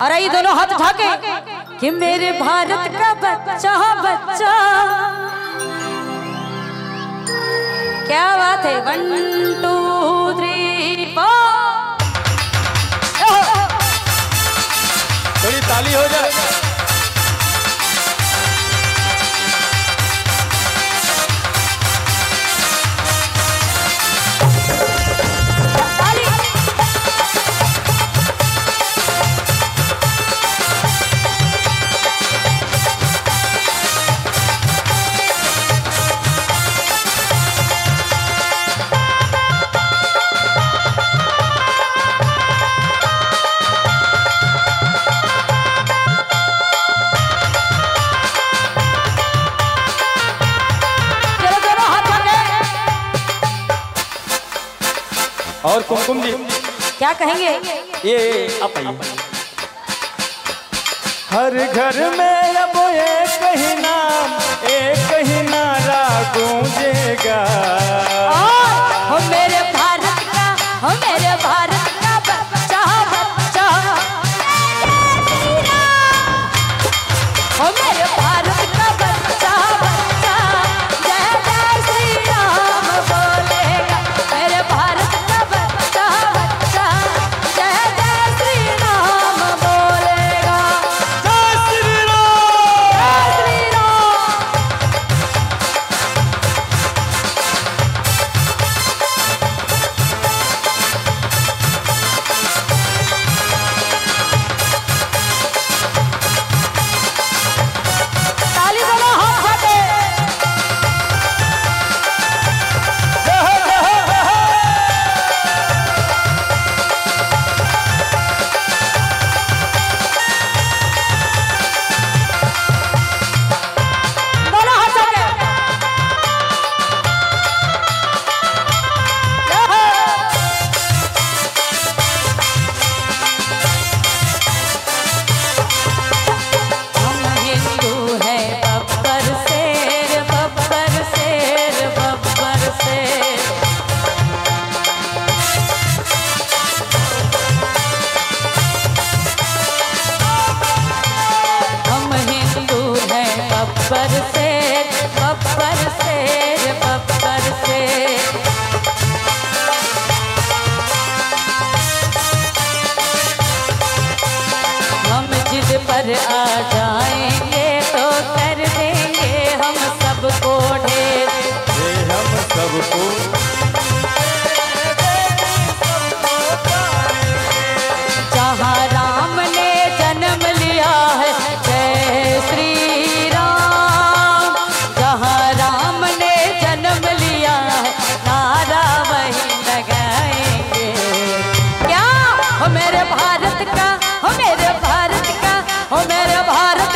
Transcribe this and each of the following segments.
और ये दोनों हाथ उठा के कि मेरे भारत का बच्चा बच्चा। क्या बात है। 1 2 3 4 थोड़ी ताली हो जाए। और कुमकुम जी क्या कहेंगे? ये आप हर घर में अब एक ही नाम, एक ही नारा गूंजेगा। हो मेरे भारत का, हो मेरे भारत का बच्चा बच्चा। हो मेरे भारत का बच्चा बच्चा। जय जय श्री राम बोलेगा मेरे भारत का बच्चा बच्चा। जय जय श्री राम बोलेगा। जय श्री राम, जय श्री राम। ताली बजाओ, हाथ उठाके। दोनों हाथ उठाके। हम हिंदू हैं बब्बर शेर, बब्बर शेर, बब्बर शेर। हम हिंदू हैं बब्बर शेर, बब्बर शेर, बब्बर शेर। हम जिद पर आ जाएंगे तो कर देंगे हम सबको ढेर। ये हम सबको जहाँ राम ने जन्म लिया है जय श्री राम। जहाँ राम ने जन्म लिया है नारा वही लगाएंगे। क्या हो मेरे भारत का, हो मेरे भारत का, हो मेरे भारत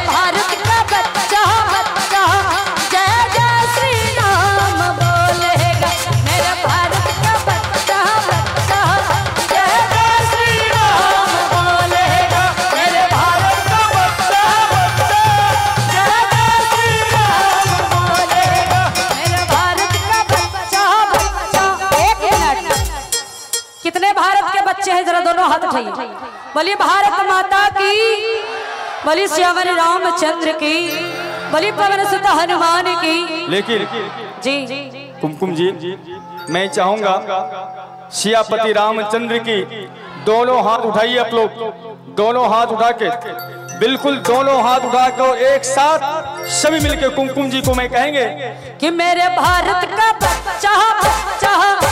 भारत का बच्चा बच्चा जय जय श्री राम बोलेगा। मेरे भारत का बच्चा बच्चा जय जय श्री राम बोलेगा। मेरे भारत का बच्चा बच्चा जय जय श्री राम बोलेगा। मेरे भारत का बच्चा बच्चा। एक मिनट, कितने भारत के बच्चे हैं जरा दोनों हाथ उठाइए। बोलिए भारत माता की, बोलिए श्यामल रामचंद्र की, बोलिए पवन सुत हनुमान की। लेकिन जी कुमकुम जी, मैं चाहूंगा सियापति रामचंद्र की दोनों हाथ उठाइए आप लोग, दोनों हाथ उठा के, बिल्कुल दोनों हाथ उठा के एक साथ सभी मिलके कुमकुम जी को मैं कहेंगे कि मेरे भारत का बच्चा बच्चा